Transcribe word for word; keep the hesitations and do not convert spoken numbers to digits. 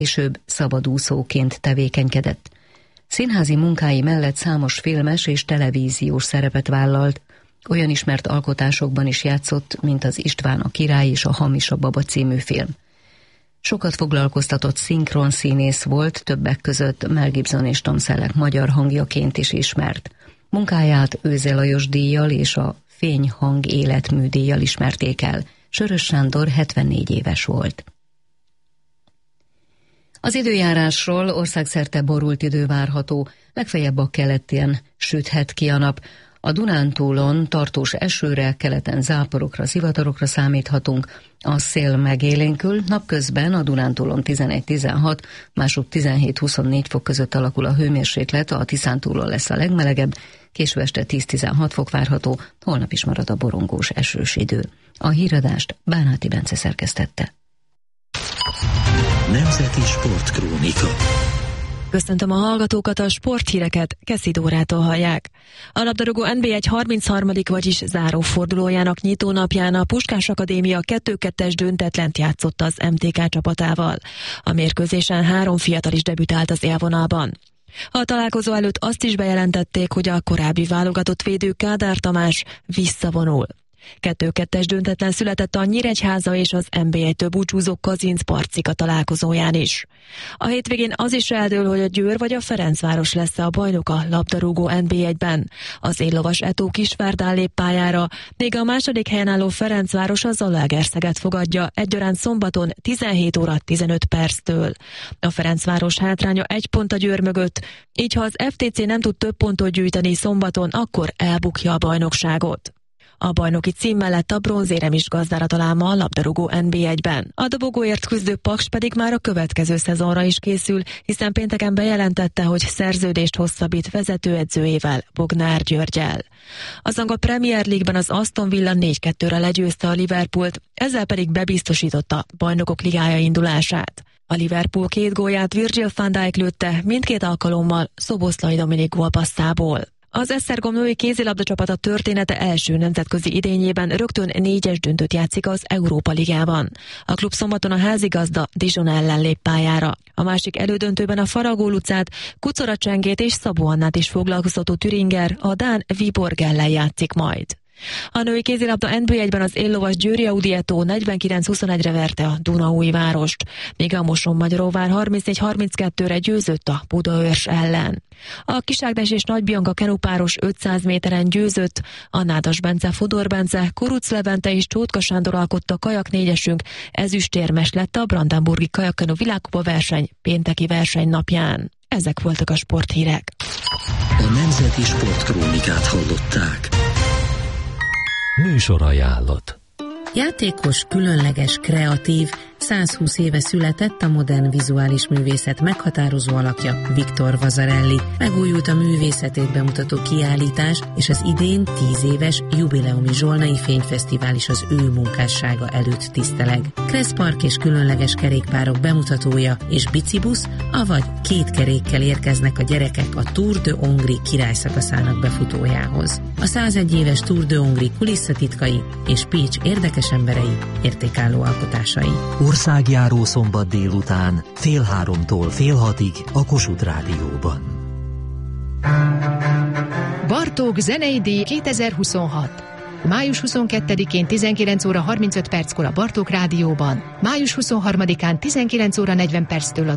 később szabadúszóként tevékenykedett. Színházi munkái mellett számos filmes és televíziós szerepet vállalt, olyan ismert alkotásokban is játszott, mint az István a király és a Hamis a baba című film. Sokat foglalkoztatott szinkronszínész volt, többek között Mel Gibson és Tom Selleck magyar hangjaként is ismert. Munkáját Őze Lajos díjjal és a Fényhang életmű díjjal ismerték el. Sörös Sándor hetvennégy éves volt. Az időjárásról: országszerte borult idő várható, legfeljebb a keleten süthet ki a nap. A Dunántúlon tartós esőre, keleten záporokra, zivatarokra számíthatunk, a szél megélénkül, napközben a Dunántúlon tizenegy-tizenhat, másút tizenhét-huszonnégy fok között alakul a hőmérséklet, a Tiszántúlon lesz a legmelegebb, késő este tíz-tizenhat fok várható, holnap is marad a borongós esős idő. A híradást Bánáti Bence szerkesztette. Nemzeti Sportkrónika. Köszöntöm a hallgatókat, a sporthíreket Keszi Dórától hallják. A labdarúgó en bé egy harmincharmadik vagyis zárófordulójának nyitónapján a Puskás Akadémia kettő kettes döntetlent játszott az em té ká csapatával. A mérkőzésen három fiatal is debütált az élvonalban. A találkozó előtt azt is bejelentették, hogy a korábbi válogatott védő Kádár Tamás visszavonul. kettő kettes döntetlen született a Nyíregyháza és az en bé egytől búcsúzó Kazinc Parcika találkozóján is. A hétvégén az is eldől, hogy a Győr vagy a Ferencváros lesz a bajnok a labdarúgó en bé egyben. Az éllovas Etó Kisvárdán lép pályára, még a második helyen álló Ferencváros a Zalaegerszeget fogadja egyaránt szombaton tizenhét óra tizenöt perctől. A Ferencváros hátránya egy pont a Győr mögött, így ha az ef té cé nem tud több pontot gyűjteni szombaton, akkor elbukja a bajnokságot. A bajnoki cím mellett a bronzérem is gazdára talál ma a labdarúgó en bé egyben. A dobogóért küzdő Paks pedig már a következő szezonra is készül, hiszen pénteken bejelentette, hogy szerződést hosszabbít vezetőedzőjével, Bognár Györggyel. Az angol Premier League-ben az Aston Villa négy kettőre legyőzte a Liverpoolt, ezzel pedig bebiztosította Bajnokok Ligája indulását. A Liverpool két gólját Virgil van Dijk lőtte, mindkét alkalommal Szoboszlai Dominik gólpassztából. Az Esztergom női kézilabda csapata története első nemzetközi idényében rögtön négyes döntőt játszik az Európa Ligában. A klub szombaton a házigazda Dijon ellen lép pályára. A másik elődöntőben a Faragó Lucát, Kucora Csengét és Szabó Annát is foglalkoztató Thüringer a dán Viborg ellen játszik majd. A női kézilabda en bé egyben az éllovas Győri Audietó negyvenkilenc huszonegyre verte a Dunaújvárost, míg a Mosonmagyaróvár harmincnégy harminckettőre győzött a Budaörs ellen. A Kiságnes és Nagy Bianca kenupáros ötszáz méteren győzött, a Nádas Bence, Fodor Bence, Kuruc Levente és Csótka Sándor alkotta kajak négyesünk, ezüstérmes lett a Brandenburgi kajakkenu világkupa verseny pénteki versenynapján. Ezek voltak a sporthírek. A Nemzeti Sportkrónikát hallották. Műsorajánlat. Játékos, különleges, kreatív, százhúsz éve született a modern vizuális művészet meghatározó alakja, Victor Vasarely. Megújult a művészetét bemutató kiállítás, és az idén tíz éves jubileumi Zsolnai Fényfesztivál is az ő munkássága előtt tiszteleg. Kresszpark és különleges kerékpárok bemutatója és bicibusz, avagy két kerékkel érkeznek a gyerekek a Tour de Hongrie királyszakaszának befutójához. A százegy éves Tour de Hongrie kulisszatitkai és Pécs érdekes emberei, értékálló alkotásai. Országjáró szombat délután fél háromtól fél hatig a Kossuth Rádióban. Bartók zenei díj kétezer-huszonhat. május huszonkettedikén tizenkilenc óra harmincöt perckor a Bartók Rádióban, május huszonharmadikán tizenkilenc óra negyven perctől a